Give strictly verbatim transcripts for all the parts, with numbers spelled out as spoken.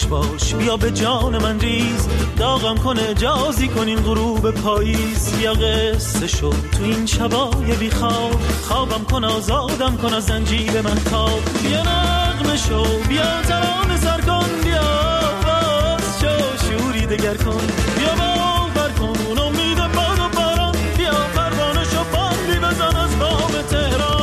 خوش باش بیا به جان من ریز، داغم کن اجازی کن این غروب پاییز. بیا قصه شو تو این شبای بی خواب، خوابم کن آزادم کن از زنجیر من تاب. بیا نغمه شو بیا ترانه سر کن، بیا باز شو شوری دگر کن، بیا باور کن اون امید باد و باران، بیا پروانه شو باندی بزن از بام تهران.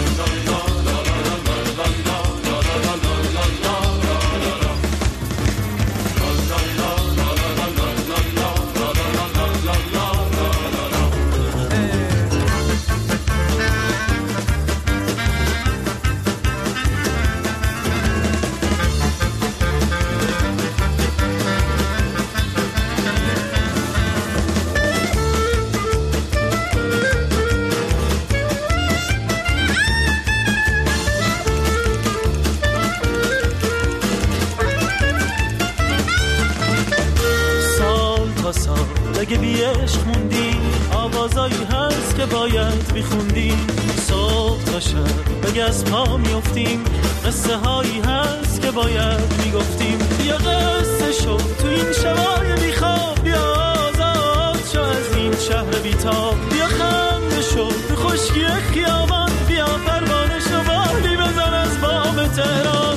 اگه بی عشق موندی آوازایی هست که باید بیخوندی. صبح تا شب بگه از پا میافتیم، قصه هایی هست که باید میگفتیم. بیا قصه شو تو این شبای بیخواب، بیا آزاد شو از این شهر بیتاب. بیا خنده شو تو خشکی خیابان، بیا پروانه شو بالی بزن از بام تهران.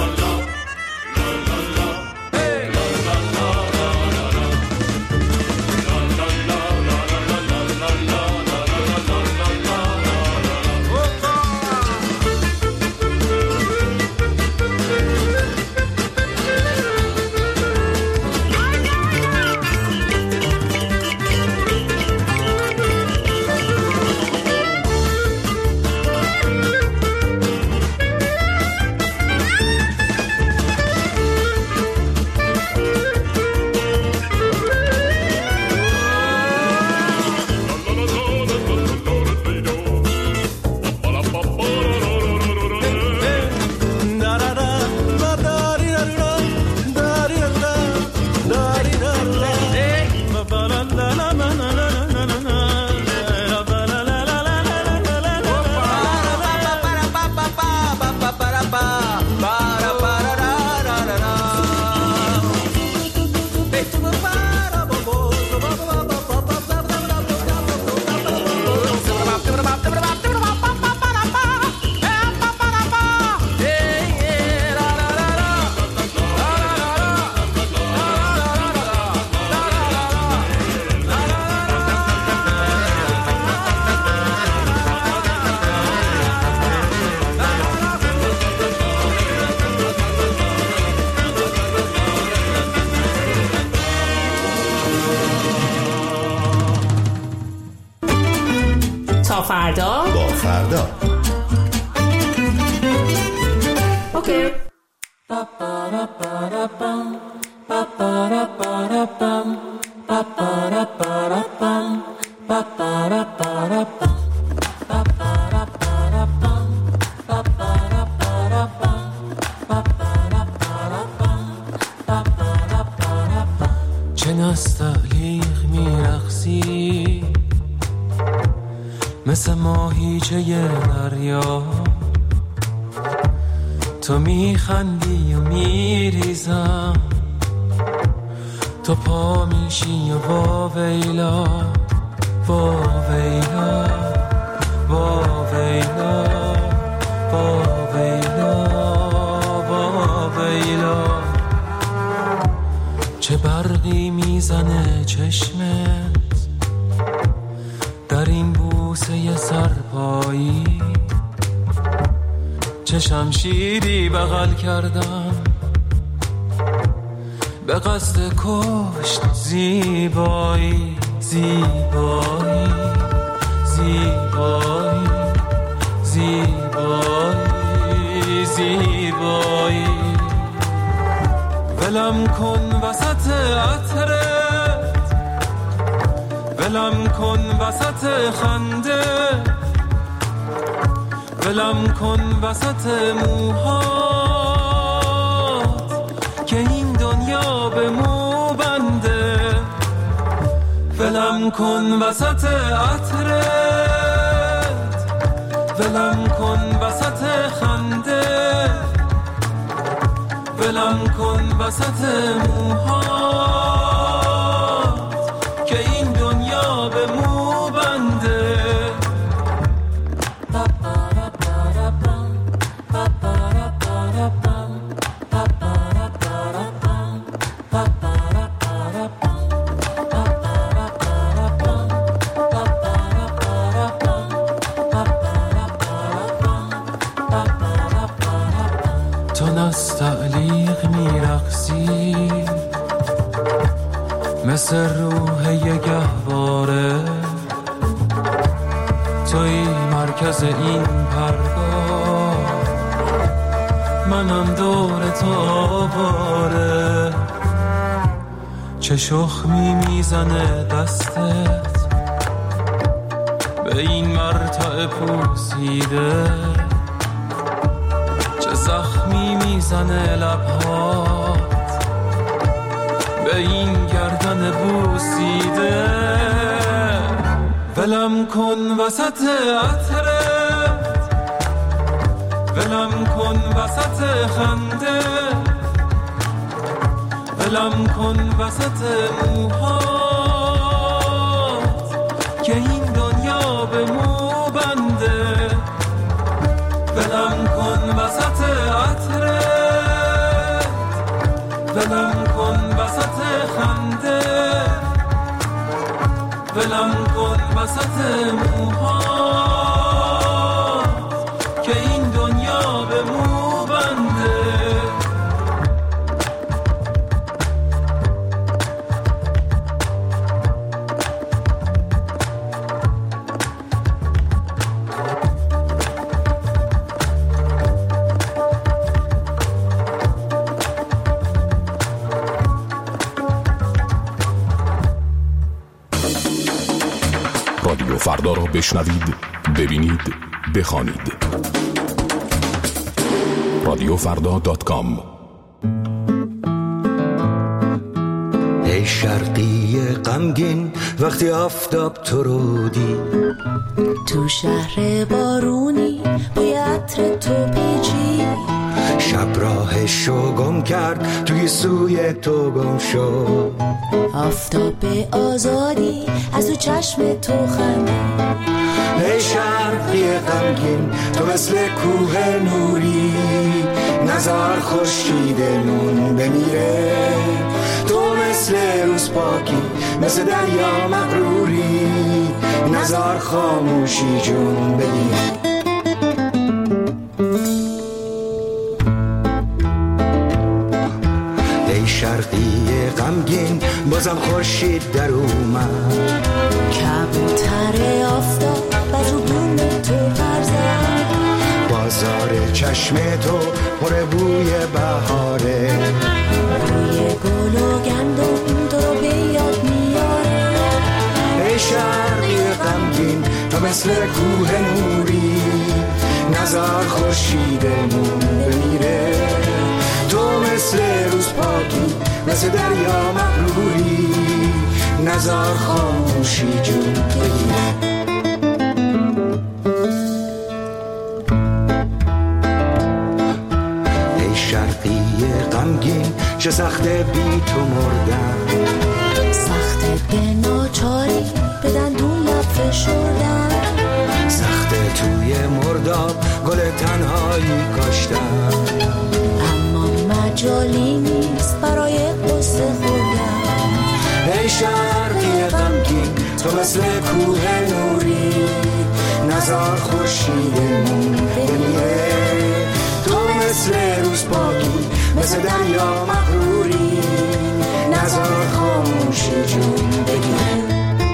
فردا با فردا اوکی. چه نستعلیق میرقصی مثل ماهیچه دریا، تو میخندی و میریزم، تو پا میشی و با ویلا با ویلا با ویلا با ویلا با ویلا. چه برقی میزنه چشمت در این بوسه سرپایی، چه شمشیری بغل کردم به قصد کشت زیبایی زیبایی زیبایی زیبایی زیبایی. ولم کن وسط عطرت، ولم کن وسط خنده، ولم کن وسط موهات که این دنیا به مو بنده. ولم کن وسط عطرت، ولم کن وسط خنده، ولم ولم کن وسط موهات که این دنیا به مو بنده. تعلیق میرقصی مثل روح یه گهواره، توی مرکز این پرگاه، منم دور تو آواره. چه شخمی میزنه دستت به این مرتع پوسیده، زخمی میزنه لبهات به این گردن بوسیده. ولم کن وسط عطرت، ولم کن وسط خنده، ولم کن وسط موهات که این دنیا به مو بنده. ولم کن وسط عطرت، ولم کن وسط خنده، ولم کن وسط موهات که این دنیا به مو بنده. رادیو فردا را بشنوید، ببینید، بخوانید. رادیو فردا دات کام. ای شرقی غمگین وقتی آفتاب تو رو دید، تو شهر بارونی بوی عطر تو پیچی، شب راهشو گم کرد توی سوی تو گم شد، آفتاب آزادی از تو چشم تو خندید. ای شرقی غمگین تو مثل کوه نوری، نزار خورشیدمون بمیره، تو مثل روز پاکی مثل دریا مغروری، نزار خاموشی جون بگیر. ای شرقی غمگین بازم خورشید در اومد، کبوتر آفتاب از رو بوم تو پرزد، بازار چشم تو پر بوی بهاره، بوی گل و گندم تو رو به یاد میاره. ای شرقی غمگین تو مثل کوه نوری، نزار خورشیدمون بمیره، تو مثل روز پاکی مثل دریا مغروری، نزار خاموشی جون بگیره. ای شرقی غمگین چه سخته بی تو مردن، سخته به ناچاری به دندون لب فشردن، سخته توی مرداب گل تنهایی کاشتن، اما مجالی نیست برای قصه خوردن. ای شرقی غمگین تو مثل کوه نوری، نزار خورشیدمون بمیره، تو مثل روز پاکی مثل دریا مغروری، نزار خاموشی جون بگیره.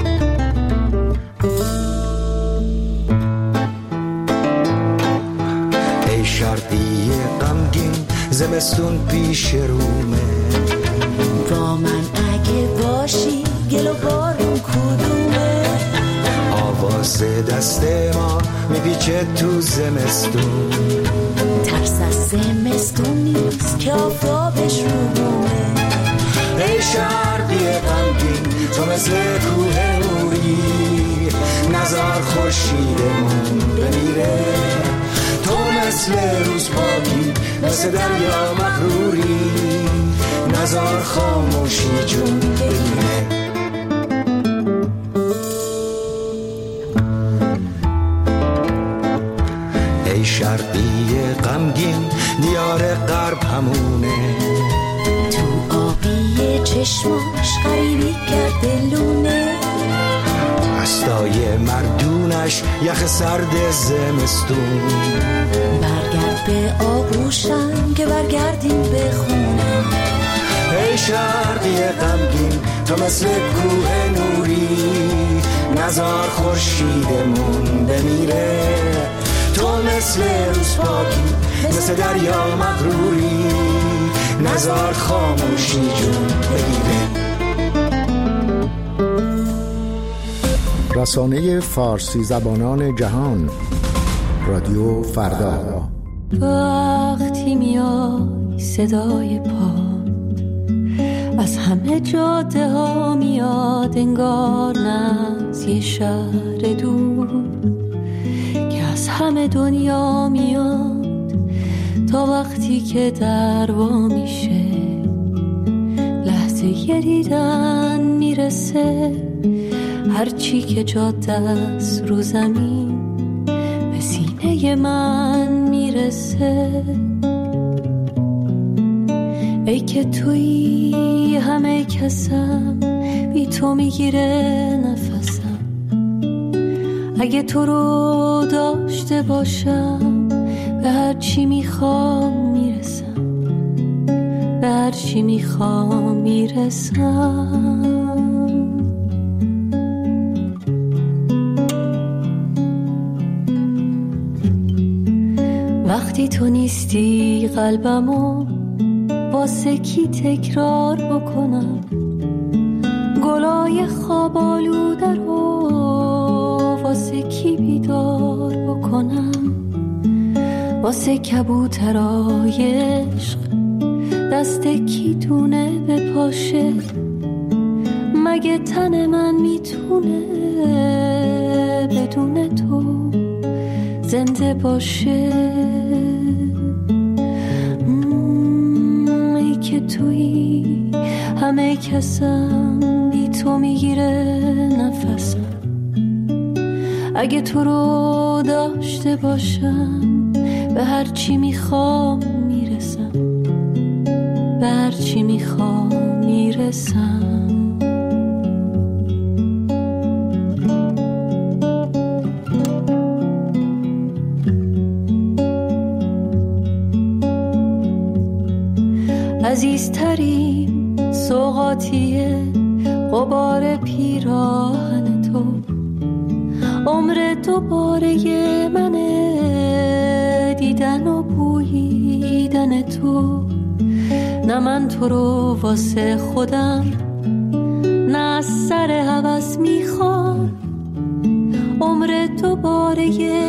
ای شرقی غمگین زمستون پیش رومه، با من اگه باشی گل و بارون کدومه، آواز دست ما میپیچه تو زمستون، ترس از زمستون نیست که آفتابش رو بومه. ای شرقی غمگین تو مثل کوه نوری، نزار خورشیدمون بمیره، تو مثل مثل روز پاکی، مثل دریا مغروری، نزار خاموشی جون بگیره. ای شرقی غمگین دیار غرب همونه، تو آبی چشماش غریبی کرده لونه، دستای مردونش یخ سرد زمستون. برگرد به آغوشم که برگردیم به خونه. ای شرقی غمگین تو مثل کوه نوری، نزار خورشیدمون بمیره. تو مثل روز پاکی، مثل دریا مغروری، نزار خاموشی جون بگیره. رسانه فارسی زبانان جهان، رادیو فردا. وقتی میای صدای پا از همه جاده ها میاد، انگار نه از یه شهر دور که از همه دنیا میاد. تا وقتی که در وا میشه لحظه یه دیدن میرسه، هرچی که جاده است رو زمین به سینه من میرسه. ای که توی همه کسم، بی تو میگیره نفسم. اگه تو رو داشته باشم به هرچی میخوام میرسم، به هرچی میخوام میرسم. وقتی تو نیستی قلبمو واسه کی تکرار بکنم، گلای خواب آلوده رو واسه کی بیدار بکنم، واسه کبوترای عشق دست کی دونه بپاشه. مگه تن من میتونه بدون تو زنده باشه؟ ای که توی همه کسم، بی تو میگیره نفسم. اگه تو رو داشته باشم به هر چی میخوام میرسم، به هر چی میخوام میرسم. عزیزترین سوغاتیه غبار پیراهن تو، عمر دوباره منه دیدن و بوییدن تو. نه من تو رو واسه خودم، نه از سر هوس میخوام، عمر دوباره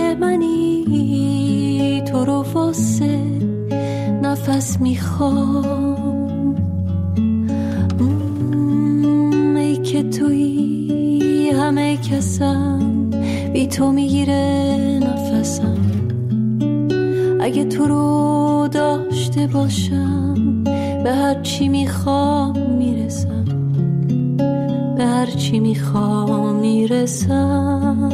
منی تو رو واسه نفس میخوام. ای که توی همه کسم، بی تو میگیره نفسم. اگه تو رو داشته باشم به هر چی میخوام میرسم، به هر چی میخوام میرسم،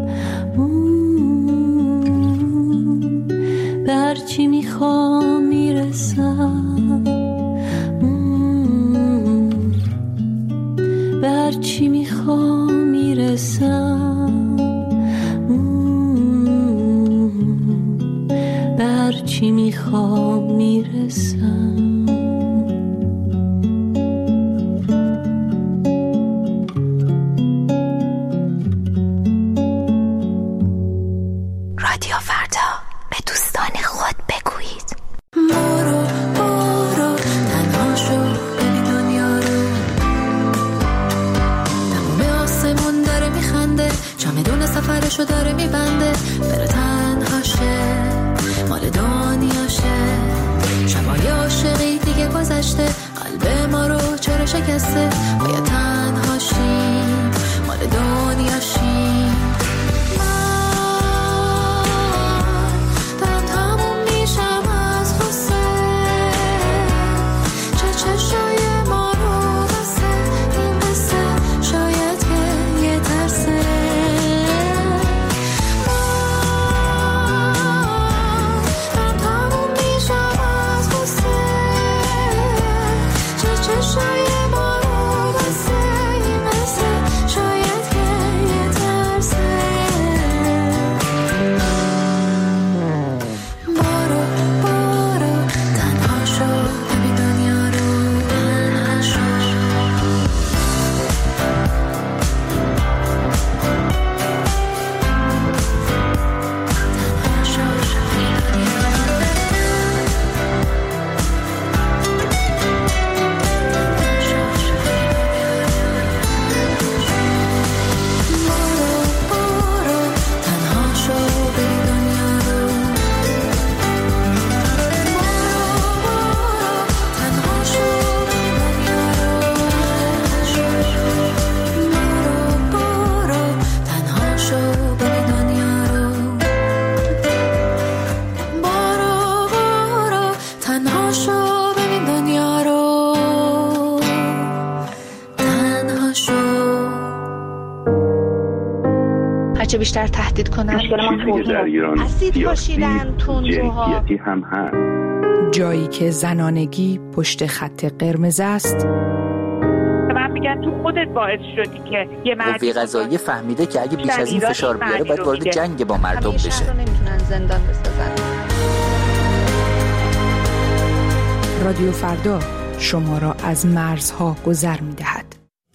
به هر چی میخوام میرسم، به هر چی میخوام میرسم، به هر چی میخوام میرسم. رادیو فردا، به دوستان خود بگویید. برو برو تنها شو، ببین دنیا رو. تموم آسمون داره میخنده، چمدون سفرشو داره میبنده. بره تنهاشه، مال دنیاشه. شبای عاشقی دیگه گذشته، قلب ما رو چرا شکسته؟ باید تنهاشی، مال دنیاشی. من دارم تموم بیشتر تهدید کنن. مشکل ما در ایران اسید پاشیدن، تندروها، هم هست. جایی که زنانگی پشت خط قرمز است. من میگن تو خودت باعث شدی که یه مرد قوه قضاییه فهمیده که اگه بیش از این فشار بیاره باید وارد جنگ با مردم بشه. همیشه رو نمیتونن زندان بسازن. رادیو فردا شما را از مرزها گذر می‌دهد.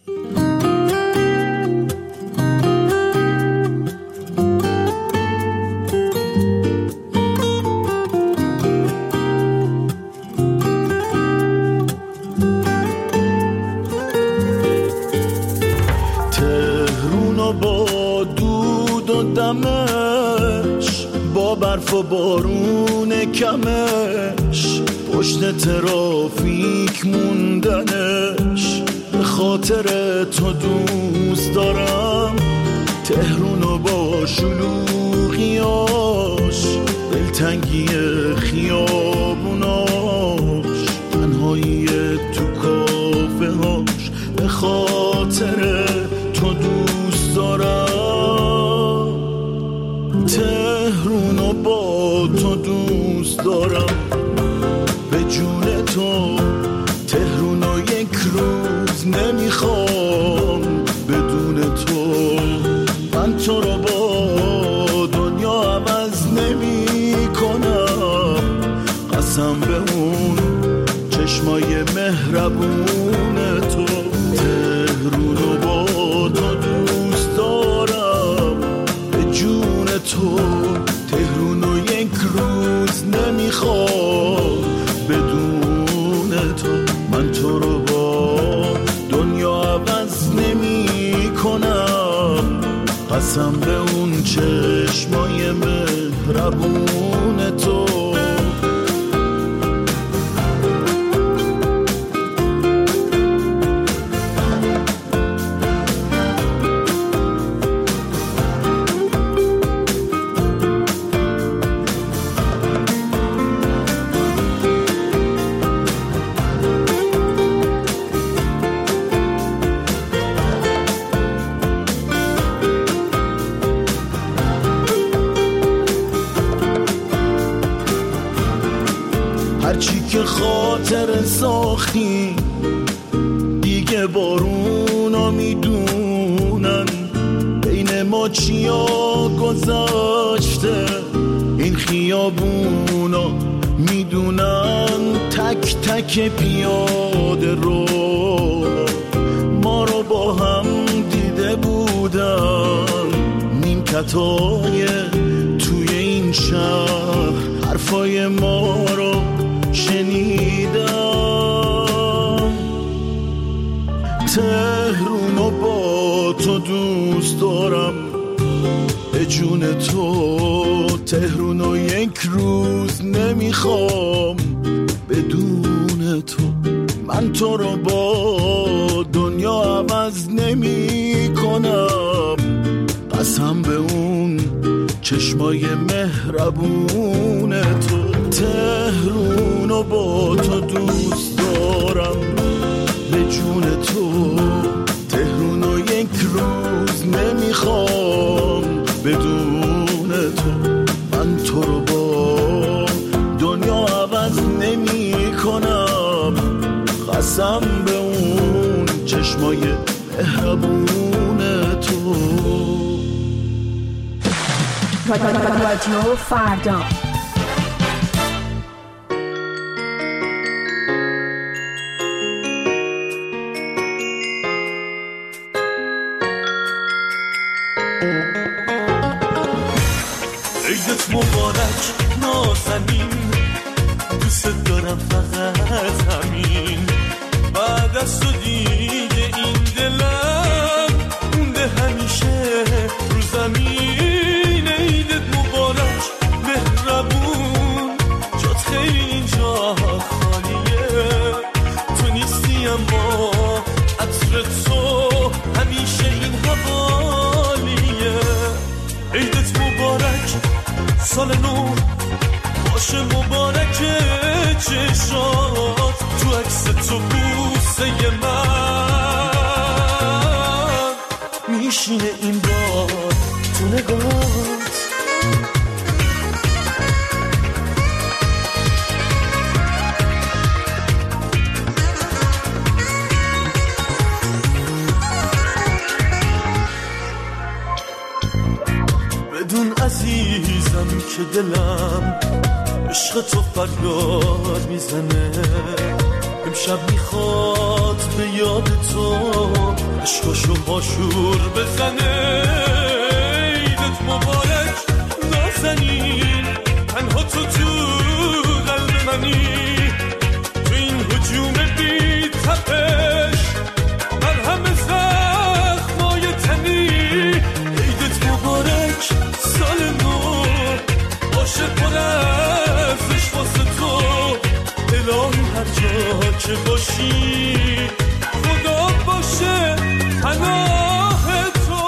با برف و بارون کمش، پشت ترافیک موندنش، به خاطر تو دوست دارم تهرونو با شلوغیاش، دلتنگی خیابوناش، تنهایی تو کافه هاش، به خاطر تو دوست دارم تهرونو با تو دوست دارم، به جون تو تهرونو یک روز نمیخوام بدون تو، من تو رو با دنیا عوض نمی کنم، قسم به اون چشمای مهربون تو، تهرونو با تو دوست دارم، به جون تو تهرونو یک روز نمیخوام بدون تو، من تو رو با دنیا عوض نمی کنم، قسم به اون چشمای مهربون تو. هرچی که خاطر ساختی دیگه بارونا میدونن، بین ما چیا گذاشته این خیابونا میدونن، تک تک پیاده رو ما رو با هم دیده بودن، نیمکتای توی این شهر حرفای ما رو شنیدم، تهرونو با تو دوست دارم، به جون تو تهرونو یک روز نمیخوام بدون تو، من تو رو با دنیا عوض نمی کنم، قسم به اون چشمای مهربون تو، تهرونو با تو دوست دارم، به جون تو تهرونو یک روز نمیخوام بدون تو، من تو رو با دنیا عوض نمی کنم، قسم به اون چشمای مهربون تو. رادیو فردا عیدت مبارک نازنین، دوست دارم فقط همین، بعد از تو دیگه این دلم مونده همیشه رو زمین. عیدت مبارک مهربون، جات خیلی اینجا خالیه، تو نیستی اما عطر تو همیشه این حوالیه. عیدت مبارک سال نو باشه، مبارک چشات تو عکس تو بوسه من میشینه این بار تو نگات. بدون عزیزم که دلم عشق تو فریاد میزنه، امشب میخواد به یاد تو عشقشو باشور بزنه. عیدت مبارک نازنین، تنها تو تو قلب منی، تو این هجوم بی تپش من همه زخمای تنی. عیدت مبارک سال نو باشه پر از عشق واسه تو. الهی هر جا که باشی خدا باشه پناه تو.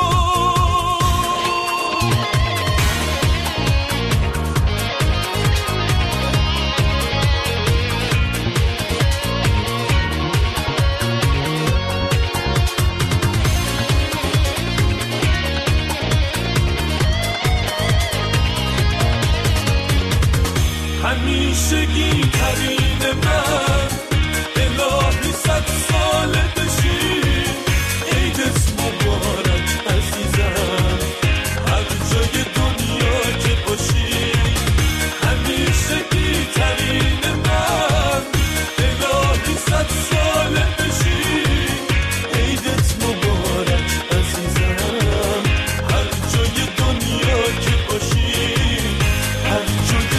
همیشگی ترین من، الهی صد ساله بشی. عیدت مبارک عزیزم هر جای دنیا که باشی. همیشگی ترین من، الهی صد ساله بشی. عیدت مبارک عزیزم هر جای دنیا که باشی. هر جای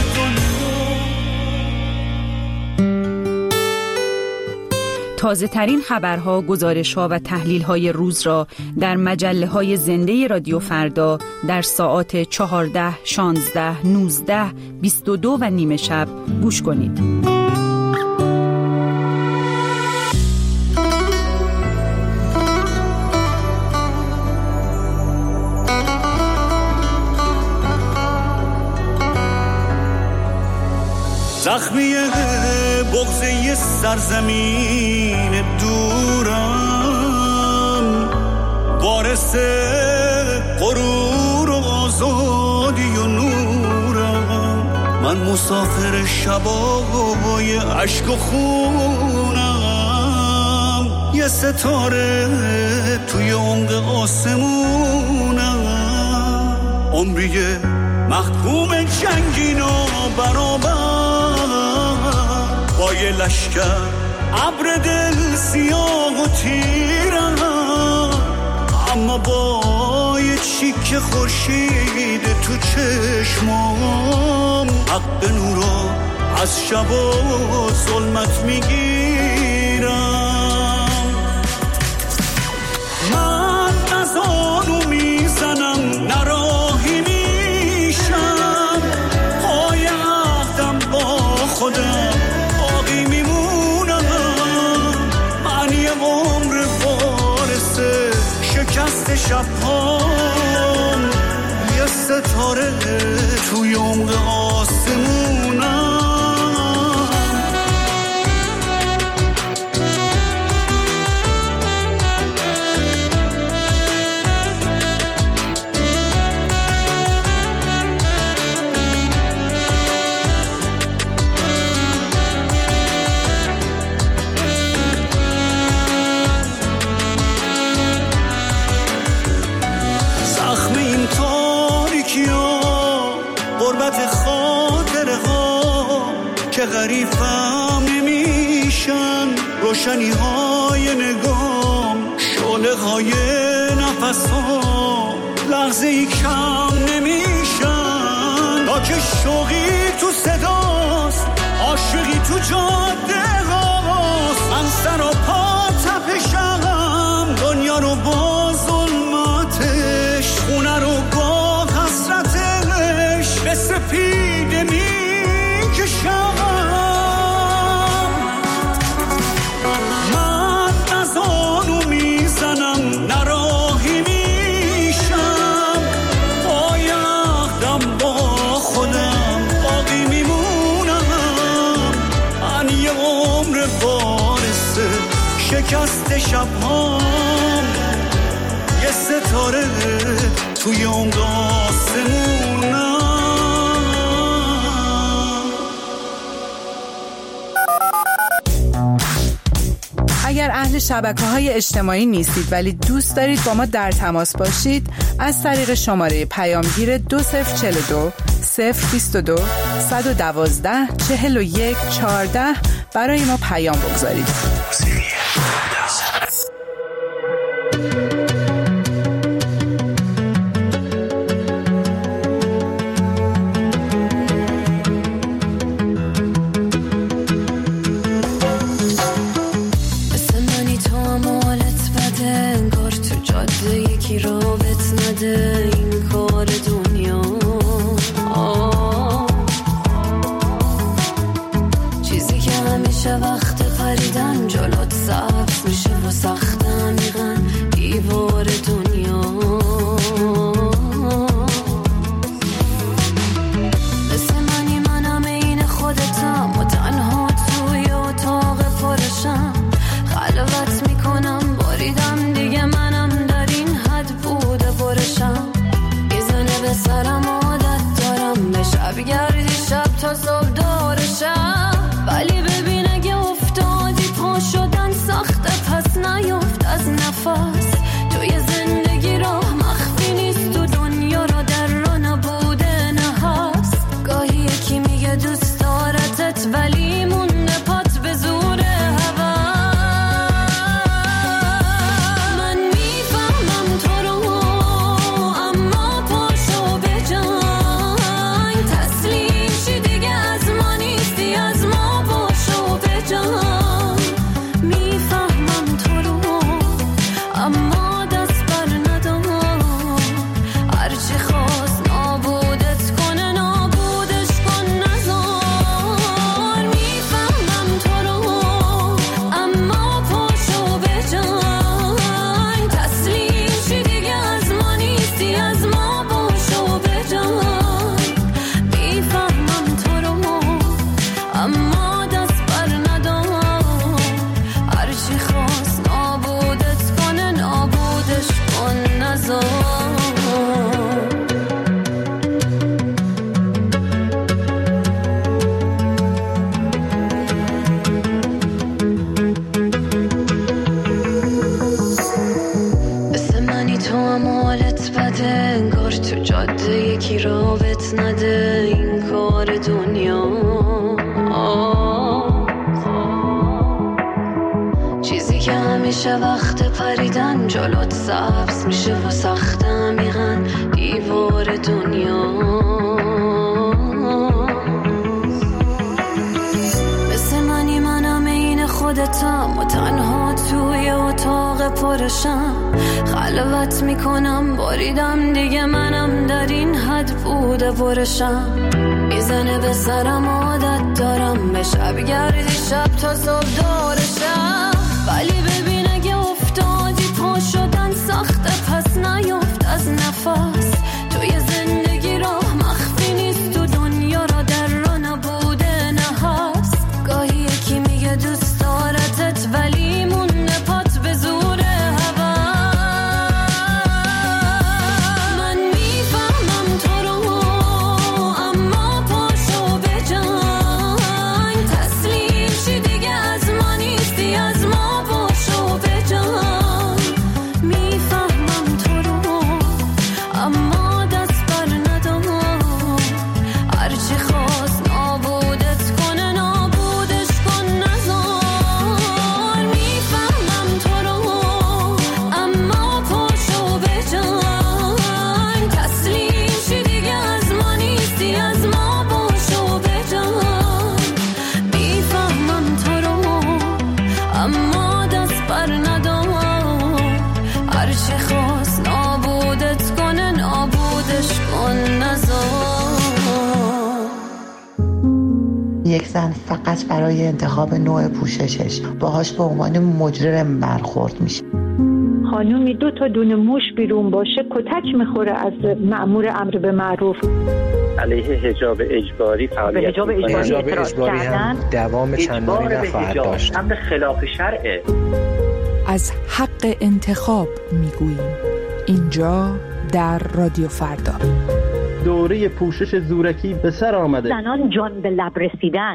تازه ترین خبرها، گزارش‌ها و تحلیل‌های روز را در مجله‌های زنده رادیو فردا در ساعات چهارده، شانزده، نوزده، بیست و دو و نیمه شب گوش کنید. زخمی بغضه سرزمین دورم، وارث غرور و آزادی و نورم. من مسافر شبای عشق و خونم، یه ستاره توی عمق آسمونم. عمریه محکوم جنگین و برابر با یه لشکر ابر دل سیاه و تیرم، اما با یه چیک خورشید تو چشمام حق نورا از شب و ظلمت میگیرم. من نزانو میزنم نراهی میشم، پای عهدم با خودم باقی میمونم. من یه عمر وارث شکست شبهام، یه ستاره توی عمق آسمونم. که غریبم نمیشن روشنی های نگام، شعله های نفسام لحظه ای کم نمیشن. تا که شوقی تو صداست، عاشقی تو جاده هاست. من سر و پا تپشم، دنیا رو با ظلمتش، خونه رو با حسرتش به سپیده میکشم. من نزانو میزنم نراهی میشم، پای عهدم با خودم باقی میمونم. من یه عمر وارث شکست شبهام، یه ستاره توی عمق آسمونم. اگر اهل شبکه‌های اجتماعی نیستید ولی دوست دارید با ما در تماس باشید، از طریق شماره پیامگیر دو صفر چهل و دو صفر بیست و دو صد و دوازده چهل و یک چهارده برای ما پیام بگذارید. این کار دنیا چیزی که همیشه وقت پریدن جلوت سبز میشه و سخت عمیقاً دیوار دنیا. مثل منی منم این خودتم و تنها توی اتاق پرشم خلوت میکنم باریدم دیگه منم در این حد بوده برشم میزنه به سرم عادت دارم به شب گردی شب تا صبح دارشم ولی ببین اگه افتادی پا شدن سخته پس نیفت از نفس توی زندگی راه مخفی نیست تو دنیا را در را نبوده نه هست گاهی یکی میگه دوست دارتت ولی مونده پات به زور هوا. من میفهمم تو رو اما پاشو به جنگ تسلیم شی دیگه از ما نیستی از ما پاشو به جنگ. میفهمم تو رو اما دست بر ندار هرچی خواست نابودت کنه نابودش کن نزار. میفهمم تو رو اما پاشو به جنگ تسلیم شی دیگه از ما نیستی از ما پاشو به جنگ. میفهمم تو رو اما دست بر ندار هرچی خواست نابودت کنه نابودش کن نزار. مثل منی تو هم حالت بده انگار تو جاده یکی رابط نده این کار دنیا چیزی که همیشه وقت پریدن جلوت سبز میشه و سخت عمیقاً دیوار دنیا. مثل منی منم این خودتم و تنها توی اتاق پرشم خلوت میکنم باریدم دیگه منم در این حد بوده برشم میزنه به سرم عادت دارم به شب گردی شب تا صبح دارشم ولی ببین اگه افتادی پا شدن سخته پس نیفت از نفس توی زندگی راه مخفی نیست تو دنیا را در را نبوده نه هست گاهی یکی میگه دوست دارتت ولی مونده پات به زور هوا. من میفهمم تو رو اما پاشو به جنگ تسلیم شی دیگه از ما نیستی از ما پاشو به جنگ. میفهمم تو رو اما دست بر ندار هرچی خواست نابودت کنه نابودش کن نزار. میفهمم تو رو اما پاشو به جنگ تسلیم شی دیگه از ما نیستی از ما پاشو به جنگ. میفهمم تو رو اما دست بر ندار هرچی خواست نابودت کنه نابودش کن نزار. یک زن فقط برای انتخاب نوع پوششش باهاش به عنوان مجرم برخورد میشه. خانومی دو تا دونه موش بیرون باشه کتک میخوره از مأمور امر به معروف. علیه حجاب اجباری فعالیت حجاب اجباری, حجاب اجباری هم دوام چندانی نخواهد داشت. امر خلاف شرعه. از حق انتخاب میگوییم. اینجا در رادیو فردا. دوره پوشش زورکی به سر آمده. زنان جان به لب رسیدن.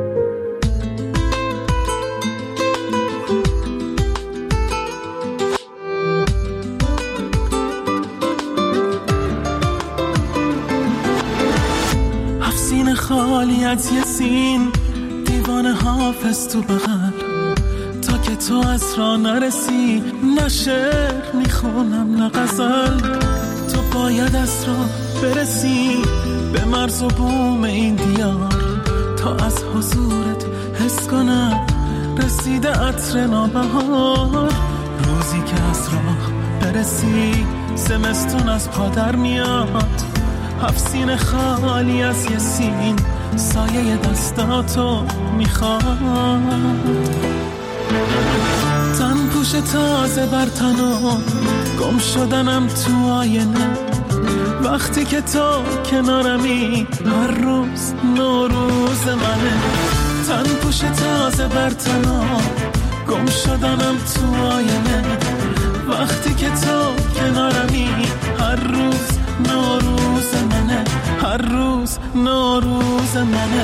سین خالی از یه سین، دیوانه حافظ تو بغل، تا که تو از را نرسی، نه شعر میخونم نه غزل. تو باید از را برسی به مرز و بوم این دیار، تا از حضورت حس کنم رسیده عطر نوبهار. روزی که از راه برسی زمستون از پا در میاد، هفت سین خالی از یه سین، سایه دستاتو میخواد. تن پوش تازه بر تنم، گم شدنم تو آینه، وقتی که تو کنارمی هر روز نوروز منه. تن پوش تازه بر تنم، گم شدنم تو آینه، وقتی که تو کنارمی هر روز نوروز منه، هر روز نوروز منه.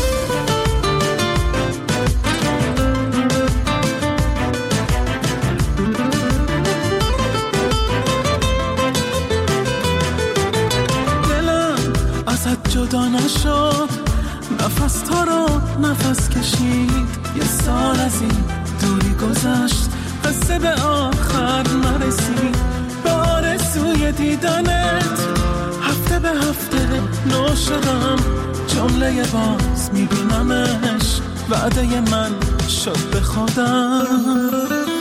دلم ازت جدا نشد، نفس تو رو نفس کشید، یه سال از این دوری گذشت، قصه به آخر نرسید. به آرزوی دیدنت هفته به هفته نو شدم، جمله باز میبینمش، وعده من شد به خودم.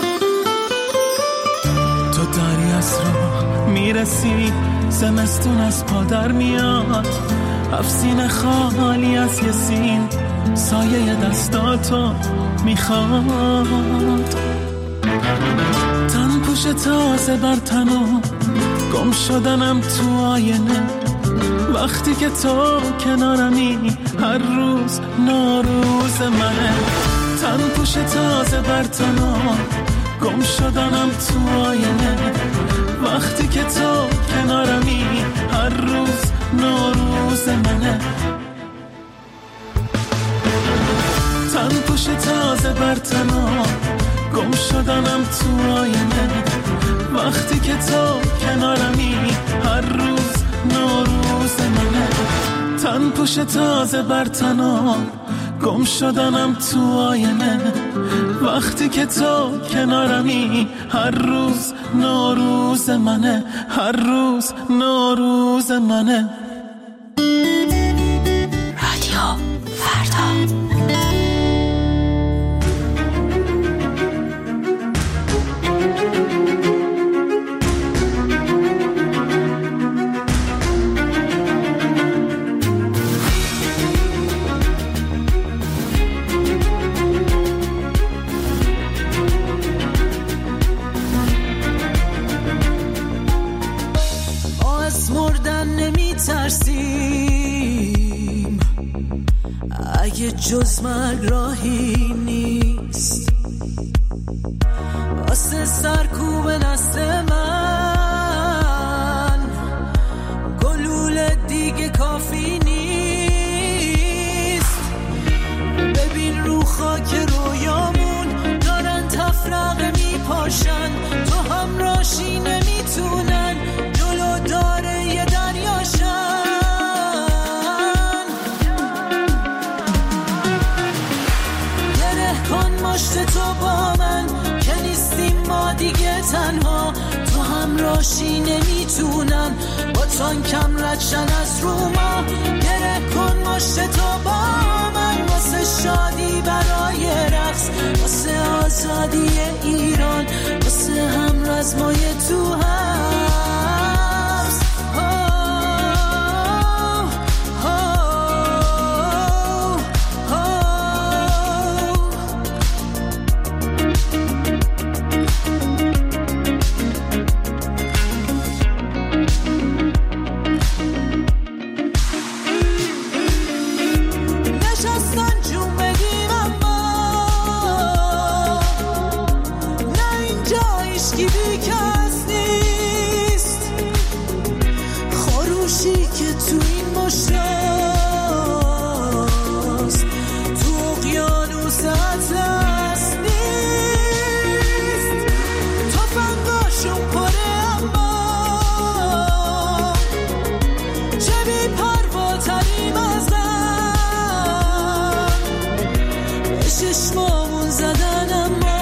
تو داری از راه میرسی، زمستون از پا در میاد، هفت سین خالی از یه سین، سایه دستاتو میخواد. تن پوش تازه بر تنم، گم شدنم تو آینه، وقتی که تو کنارمی هر روز نوروز منه. تن پوش تازه بر تنم، گم شدنم تو آینه، وقتی که تو کنارمی هر روز نوروز منه. تن پوش تازه بر تنم، گم شدنم تو آینه، وقتی که تو کنارمی هر روز نوروز منه. تن پوش تازه بر تنم، گم شدنم تو آینه، وقتی که تو کنارمی هر روز نوروز منه، هر روز نوروز منه. رادیو فردا. ترسیم اگه جز مرگ راهی نیست، واسه سرکوب نسل من گلوله دیگه کافی نیست. ببین رو خاک رویامون دارن تفرقه میپاشن، تو هم راشی نمیتونن جلو داره یه دریاشن. گره کن مشت تو با من که نیستیم ما دیگه تنها، تو هم راشی نمیتونن با تانکم ردشن از رو ما. گره کن مشت تو با من واسه شادی برای رقص، واسه آزادی ایران، واسه هم رزمای تو هست. کی بی کس نیست. دریاست، تو اقیانوس اطلس نیست. تفنگاشون پره اما چه بی پرواتریم از غم، به چشمامون زدن اما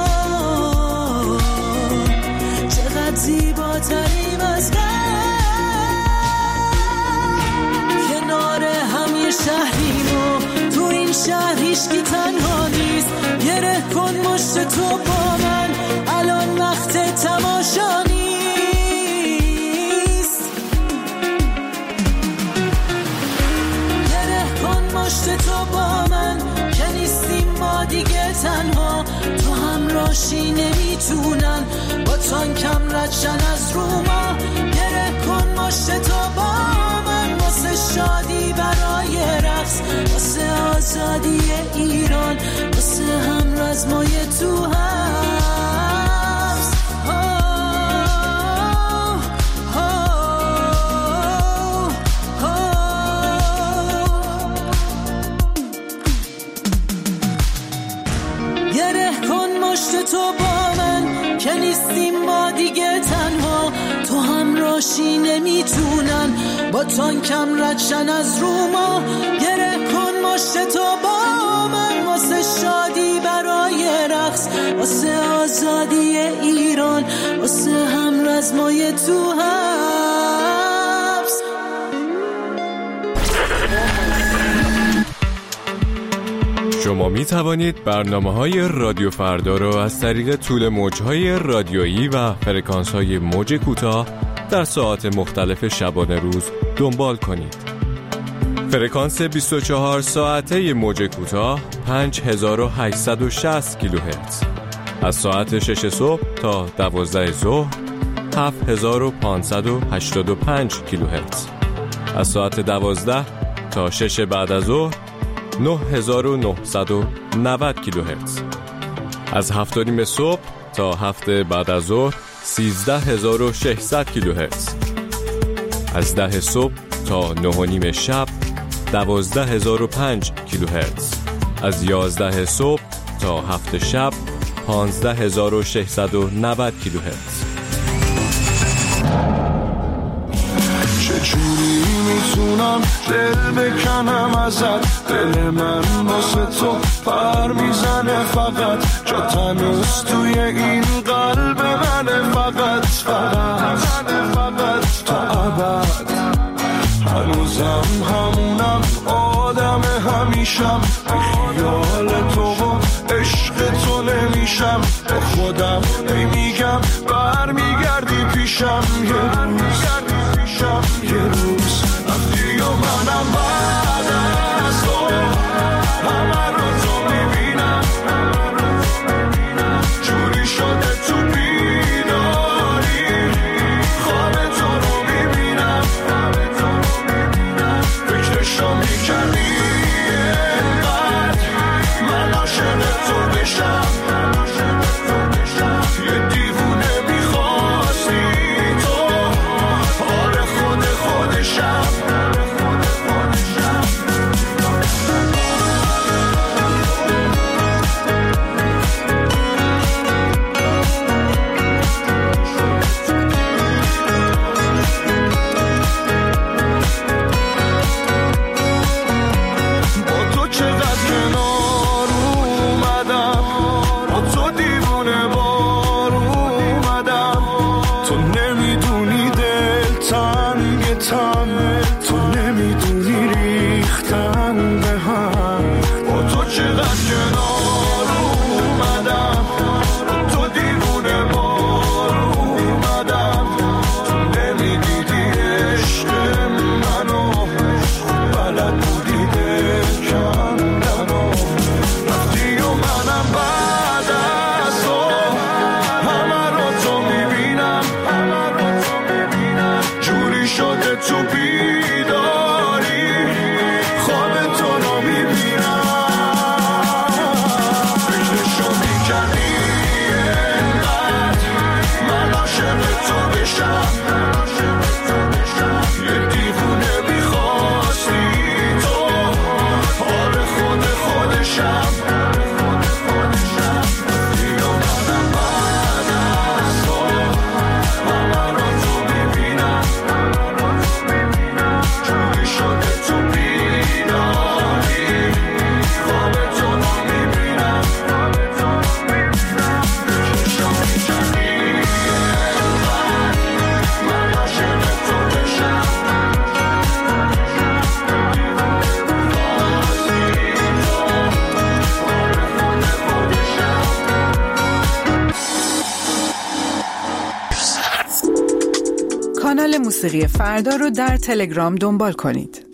چقدر زیباتریم از غم. کنار هم یه شهریم و تو این شهر هیچکی تنها نیست. گره کن مشت تو با من، الان وقت تماشا نیست. گره کن مشت تو با من که نیستیم ما دیگه تنها. تو همراشی نمیتونن با تانکم ردشن از رو ما. گره کن مشت تو با من واسه شادی برای رقص، واسه آزادی ایران، واسه هم رزمای تو حبس. گره کن مشت تو با من که نیستیم ما دیگه تنها. تو همراشی نمیتونن با تانکم ردشن از رو ما. گره کن مشت تو با من واسه شادی برای رقص، واسه آزادی ایران، واسه هم رزمای تو حبس. شما می توانید برنامه‌های رادیو فردا را از طریق طول موج‌های رادیویی و فرکانس‌های موج کوتاه در ساعات مختلف شبانه روز دنبال کنید. فرکانس بیست و چهار ساعته موج کوتاه پنج هزار و هشتصد و شصت کیلوهرتز، از ساعت شش صبح تا دوازده ظهر هفت هزار و پانصد و هشتاد و پنج کیلوهرتز، از ساعت دوازده تا شش بعد از ظهر نه هزار و نهصد و نود کیلوهرتز، از هفت و نیم صبح تا هفت بعد از ظهر سیزده هزار و ششصد کیلوهرتز، از ده صبح تا نه و نیم شب دوازده هزار و پنج کیلوهرتز، از یازده صبح تا هفت شب پانزده هزار و ششصد و نود کیلوهرتز. چجوری میتونم دل بکنم ازت، دل من واسه تو پر میزنه فقط، جا تنوز توی این قلب منه فقط فقط فقط تا ابد. هنوزم همونم آدم همیشم، خیال تو و عشق تو نمیشم، با خودم نمیگم برمیگردی پیشم. یه روز یه روز رفتی و منم بعد از تو همه رو تو میبینم، جوری شده تو بیداری خواب تو رو میبینم، فکرشو میکنی اینقدر من عاشق تو بشم، یه دیوونه کانال موسیقی فردا رو در تلگرام دنبال کنید.